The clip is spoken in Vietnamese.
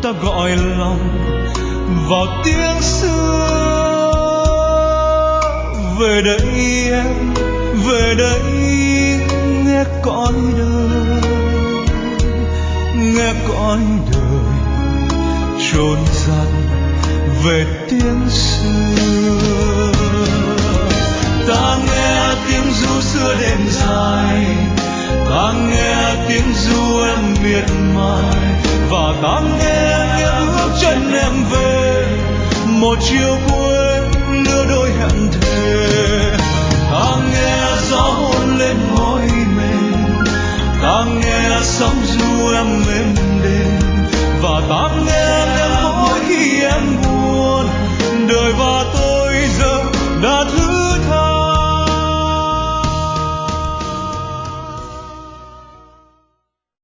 ta gọi lòng vào tiếng xưa. Về đây em, về đây nghe cõi đời, nghe cõi đời trốn dần về tiếng xưa. Ta nghe tiếng ru xưa đêm dài, ta nghe tiếng ru em miệt mài, và ta nghe bước chân em về một chiều cuối lứa đôi hẹn thề. Ta nghe gió hôn lên môi mình, ta nghe sóng